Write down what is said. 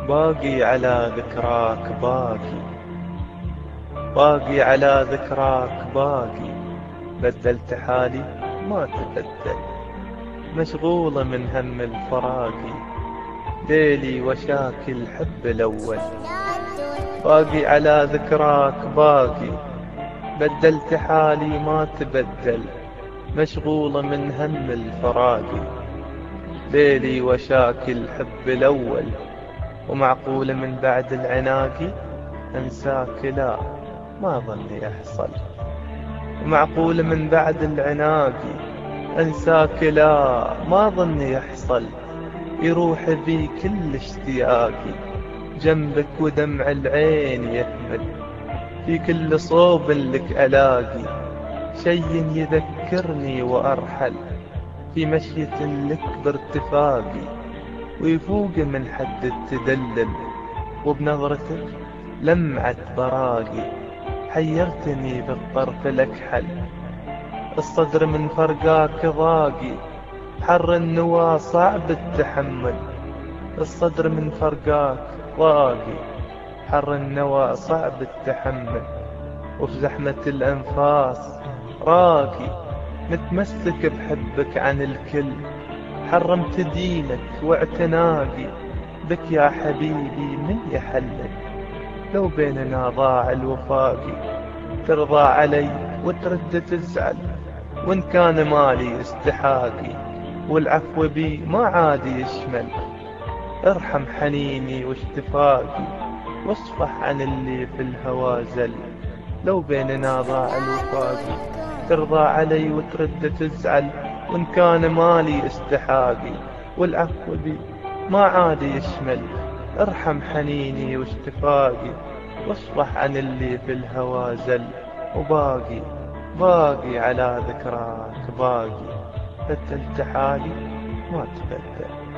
باقي على ذكراك باقي، باقي على ذكراك باقي. بدلت حالي ما تبدل، مشغولة من هم الفراقي. ليلي وشاكي الحب الأول، باقي على ذكراك باقي. بدلت حالي ما تبدل، مشغولة من هم الفراقي. ليلي وشاكي الحب الأول، ومعقولة من بعد العناقي أنساك؟ لا ما ظني يحصل. ومعقولة من بعد العناقي أنساك؟ لا ما ظني يحصل. يروح بي كل اشتياقي جنبك، ودمع العين يهمل في كل صوب لك ألاقي. شي يذكرني وأرحل في مشية لك بارتفاقي، ويفوق من حد التدلل، وبنظرتك لمعة براقي. حيرتني بالطرف الأكحل، الصدر من فرقاك ضاقي. حر النوى صعب التحمل، الصدر من فرقاك ضاقي. حر النوى صعب التحمل، وفي زحمة الأنفاس راقي. متمسك بحبك عن الكل، حرمت دينك واعتناقي. بك يا حبيبي من يحلل، لو بيننا ضاع الوفاقي. ترضى علي وترد تزعل، وإن كان مالي استحاقي، والعفو بي ما عاد يشمل. ارحم حنيني واشتفاقي، واصفح عن اللي في الهوى زل، لو بيننا ضاع الوفاقي. ترضى علي وترد تزعل، وإن كان مالي استحاقي، والعفو بي ما عاد يشمل. ارحم حنيني واشتفاقي، واصفح عن اللي في الهوى زل. وباقي باقي على ذكراك باقي، بدلت حالي ما تبدل.